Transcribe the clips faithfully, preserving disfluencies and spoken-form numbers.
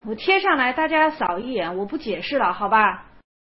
我贴上来，大家扫一眼，我不解释了，好吧？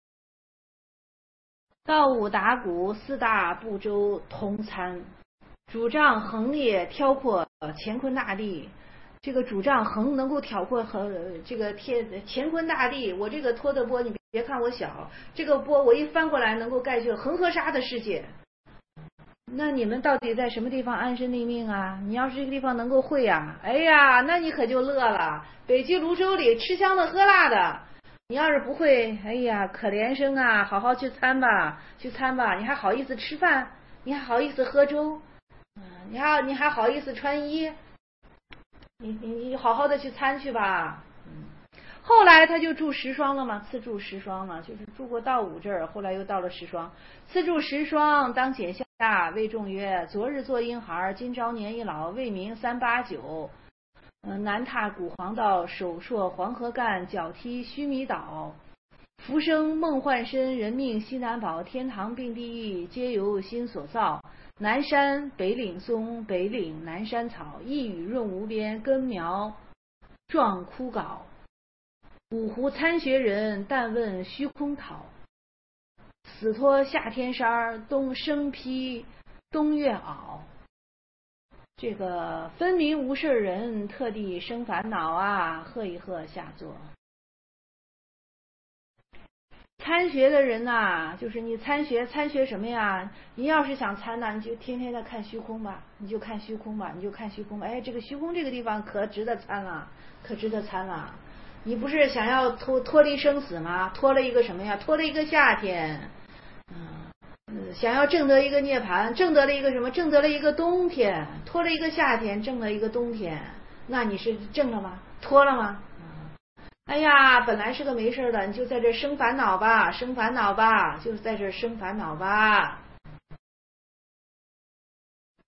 道武打鼓四大部洲同参，主张横列挑阔乾坤大地。这个主张横能够挑阔和这个天乾坤大地。我这个托的钵，你别看我小，这个钵我一翻过来能够盖去恒河沙的世界。那你们到底在什么地方安身立命啊？你要是这个地方能够会啊，哎呀，那你可就乐了。北极泸州里吃香的喝辣的，你要是不会，哎呀，可怜生啊，好好去参吧，去参吧。你还好意思吃饭？你还好意思喝粥？嗯，你还你还好意思穿衣？你你你好好的去参去吧。嗯，后来他就住石霜了嘛，赐住石霜了，就是住过道武这儿，后来又到了石霜。赐住石霜，当解下，谓众曰：昨日做婴孩，今朝年已老，未明三八九。嗯，南踏古黄道，手槊黄河干，脚踢须弥岛。浮生梦幻身，人命西南宝。天堂并地狱，皆由心所造。南山北岭松，北岭南山草。一雨润无边，根苗壮枯槁。五湖参学人，但问虚空讨。死托夏天衫，冬生披冬月袄。这个分明无事人，特地生烦恼啊！喝一喝下座。参学的人呐、啊，就是你参学，参学什么呀？你要是想参呢，你就天天的看虚空吧，你就看虚空吧，你就看虚空吧。哎，这个虚空这个地方可值得参了，可值得参了。你不是想要脱脱离生死吗？脱了一个什么呀？脱了一个夏天。嗯，想要证得一个涅槃，证得了一个什么？证得了一个冬天，脱了一个夏天，证了一个冬天。那你是证了吗？脱了吗？哎呀，本来是个没事的，你就在这生烦恼吧，生烦恼吧，就在这生烦恼吧。